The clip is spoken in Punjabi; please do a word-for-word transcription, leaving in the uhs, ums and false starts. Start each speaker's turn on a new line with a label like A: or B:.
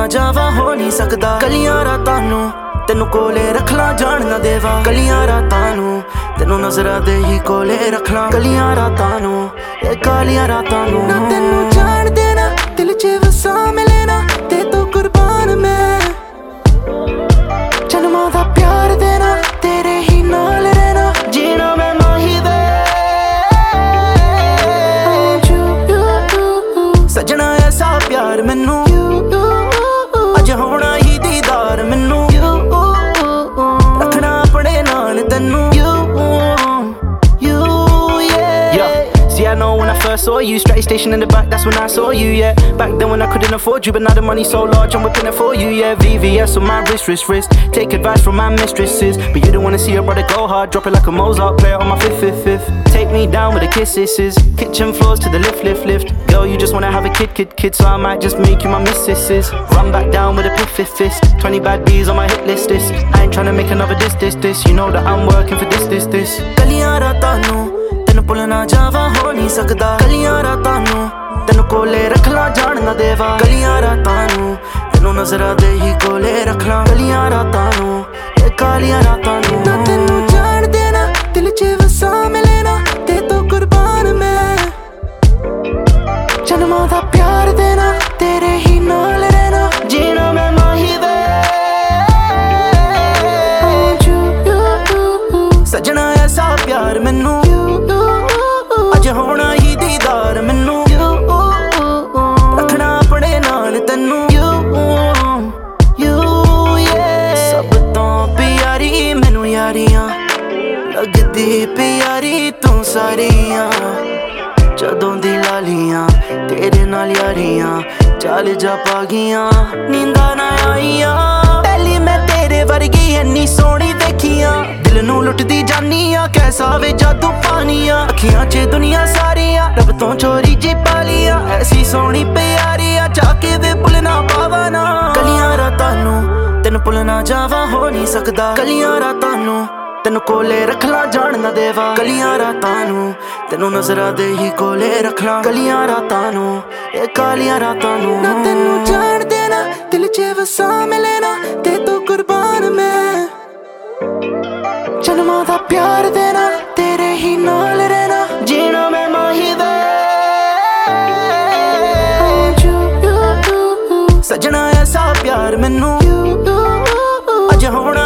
A: ਜਾਵਾਂ ਹੋ ਨਹੀਂ ਸਕਦਾ। ਗਲੀਆਂ ਰਾਤਾਂ ਨੂੰ ਤੈਨੂੰ ਕੋਲੇ ਰੱਖ ਲਾਂ, ਜਾਣ ਨਾ ਦੇਵਾਂ ਗਲੀਆਂ ਰਾਤਾਂ ਨੂੰ, ਤੈਨੂੰ ਨਜ਼ਰਾਂ ਦੇ ਹੀ ਕੋਲੇ ਰੱਖ ਲਾਂ ਗਲੀਆਂ ਰਾਤਾਂ ਨੂੰ, ਇਹ ਕਾਲੀਆਂ ਰਾਤਾਂ ਨੂੰ। ਨਾ ਤੈਨੂੰ ਜਾਣ ਦੇਣਾ, ਦਿਲ 'ਚ ਵਸਾਂ ਮਿਲੇ ਨਾ, ਤੇ ਤੂੰ ਕੁਰਬਾਨ ਮੈਂ ਜਨਮਾਂ ਦਾ ਪਿਆਰ ਦੇਣਾ, ਤੇਰੇ ਹੀ ਨਾਲ ਰਹਿਣਾ, ਜੀਣਾ ਮੈਂ ਮਾਹੀ ਵੇ ਸਜਣਾ ਐਸਾ ਪਿਆਰ ਮੈਨੂੰ ਅੱਜ ਹੋਣਾ ਹੀ ਦੀਦਾਰ ਮੈਨੂੰ, ਰੱਖਣਾ ਆਪਣੇ ਨਾਲ ਤੈਨੂੰ। See, I know when I first saw you, straight station in the back, that's when I saw you, yeah. Back then when I couldn't afford you, but now the money's so large, I'm whipping it for you, yeah. V V S on my wrist, wrist, wrist. Take advice from my mistresses, but you don't wanna see your brother go hard. Drop it like a Mozart player on my fifth, fifth, fifth. Take me down with a kiss, kisses. Kitchen floors to the lift, lift, lift. Girl, you just wanna have a kid, kid, kid, so I might just make you my missus. Run back down with a fifth, fifth, fist. Twenty bad B's on my hit list, this. I ain't tryna make another this, this, this. You know that I'm working for this, this, this. ਗਲੀਆਂ ਰਾਤਾਂ ਨੂੰ ਤੈਨੂੰ ਭੁੱਲ ਨਾ ਜਾਵਾਂ ਹੋ ਨਹੀਂ ਸਕਦਾ। ਗਲੀਆਂ ਰਾਤਾਂ ਨੂੰ ਤੈਨੂੰ ਕੋਲੇ ਰੱਖ ਲਾਂ, ਜਾਣ ਨਾ ਦੇਵਾਂ ਗਲੀਆਂ ਰਾਤਾਂ ਨੂੰ, ਤੈਨੂੰ ਨਜ਼ਰਾਂ ਦੇ ਹੀ ਕੋਲੇ ਰੱਖ ਲਾਂ ਗਲੀਆਂ ਰਾਤਾਂ ਨੂੰ, ਇਹ ਕਾਲੀਆਂ ਰਾਤਾਂ ਨੂੰ। ਨਾ ਤੈਨੂੰ ਜਾਣ ਦੇਣਾ, ਦਿਲ 'ਚ ਵਸਾਂ ਮਿਲੇ ਨਾ, ਤੇ ਤੂੰ ਕੁਰਬਾਨ ਮੈਂ ਜਨਮਾਂ ਦਾ ਪਿਆਰ ਦੇਣਾ, ਤੇਰੇ ਹੀ ਨਾਲ ਰਹਿਣਾ, ਜੀਣਾ ਮੈਂ ਮਾਹੀ ਵੇ ਸਜਣਾ ਐਸਾ ਪਿਆਰ ਮੈਨੂੰ ਅੱਜ ਹੋਣਾ ਹੀ ਦੀਦਾਰ ਮੈਨੂੰ, ਰੱਖਣਾ ਆਪਣੇ ਨਾਲ ਤੈਨੂੰ। ਸਭ ਤੋਂ ਪਿਆਰੀ ਮੈਨੂੰ ਯਾਰੀਆਂ ਲੱਗਦੀ ਪਿਆਰੀ ਤੂੰ ਸਾਰੀਆਂ, ਜਦੋਂ ਦੀ ਲਾਲੀਆਂ ਤੇਰੇ ਨਾਲ ਯਾਰੀਆਂ ਚੱਲ ਜਾ ਪਾ ਗਈਆਂ, ਨੀਂਦਾਂ ਨਾ ਆਈਆਂ ਪਹਿਲੀ ਮੈਂ ਤੇਰੇ ਵਰਗੀ ਇੰਨੀ ਸੋਹਣੀ ਦੇਖੀਆਂ, ਦਿਲ ਨੂੰ ਲੁੱਟਦੀ ਜਾਨੀ ਆ ਕੈਸਾ ਵੇ ਜਾਦੂ ਪਾਨੀਆਂ, ਅੱਖੀਆਂ 'ਚ ਦੁਨੀਆ ਸਾਰੀਆਂ ਰੱਬ ਤੋਂ ਚੋਰੀ ਜੀ ਪਾਲੀਆਂ, ਐਸੀ ਸੋਹਣੀ ਪਿਆਰੀ ਆ ਜਾ ਕੇ ਵੇ ਭੁੱਲ ਨਾ ਪਾਵਾਂ ਨਾ। ਗਲੀਆਂ ਰਾਤਾਂ ਨੂੰ ਤੈਨੂੰ ਭੁੱਲ ਨਾ ਜਾਵਾਂ ਹੋ ਨਹੀਂ ਸਕਦਾ। ਗਲੀਆਂ ਰਾਤਾਂ ਨੂੰ ਤੈਨੂੰ ਕੋਲੇ ਰੱਖ ਲਾਂ, ਜਾਣ ਨਾ ਦੇਵਾਂ ਗਲੀਆਂ ਰਾਤਾਂ ਨੂੰ, ਤੈਨੂੰ ਨਜ਼ਰਾਂ ਦੇ ਹੀ ਕੋਲੇ ਰੱਖ ਲਾਂ ਗਲੀਆਂ ਰਾਤਾਂ ਨੂੰ, ਇਹ ਕਾਲੀਆਂ ਰਾਤਾਂ ਨੂੰ। ਨਾ ਤੈਨੂੰ ਜਾਣ ਦੇਣਾ, ਦਿਲ 'ਚ ਵਸਾਂ ਮਿਲੇ ਨਾ, ਤੇ ਤੂੰ ਕੁਰਬਾਨ ਮੈਂ ਜਨਮਾਂ ਦਾ ਪਿਆਰ ਦੇਣਾ, ਤੇਰੇ ਹੀ ਨਾਲ ਰਹਿਣਾ, ਜੀਣਾ ਮੈਂ ਮਾਹੀ ਵੇ ਸਜਣਾ ਐਸਾ ਪਿਆਰ ਮੈਨੂੰ ਅੱਜ ਹੋਣਾ